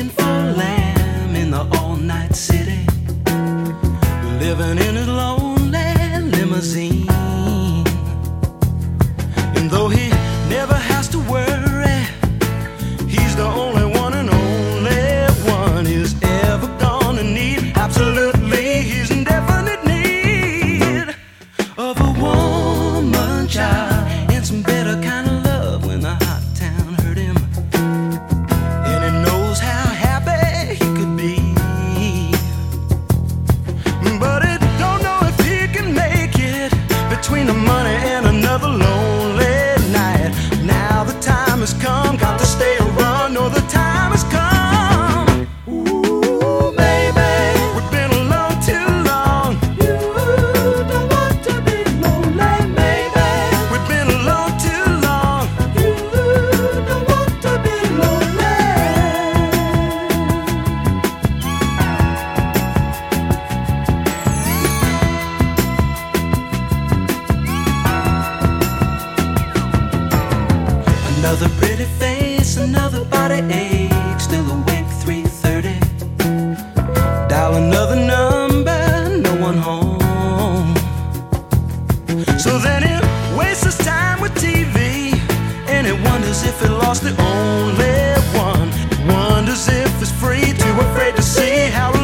looking for lamb in the all-night city, living in his lonely limousine. And though he never has to worry, he's the only one and only one he's ever gonna need. Absolutely, he's in definite need of a woman, child, and some better kind of love when the hot town hurt him. And he knows how happy he could be, but he don't know if he can make it between the money and another lonely night. Now the time has come, got to stay or run, or the time has come. Ooh, baby, we've been alone too long. You don't want to be lonely, baby. We've been alone too long. You don't want to be lonely. Another pretty face, another body ache, still awake 3:30. Dial another number, no one home. So then he wastes his time with TV, and he wonders if he lost the only one. Wonders if he's free, too afraid to see how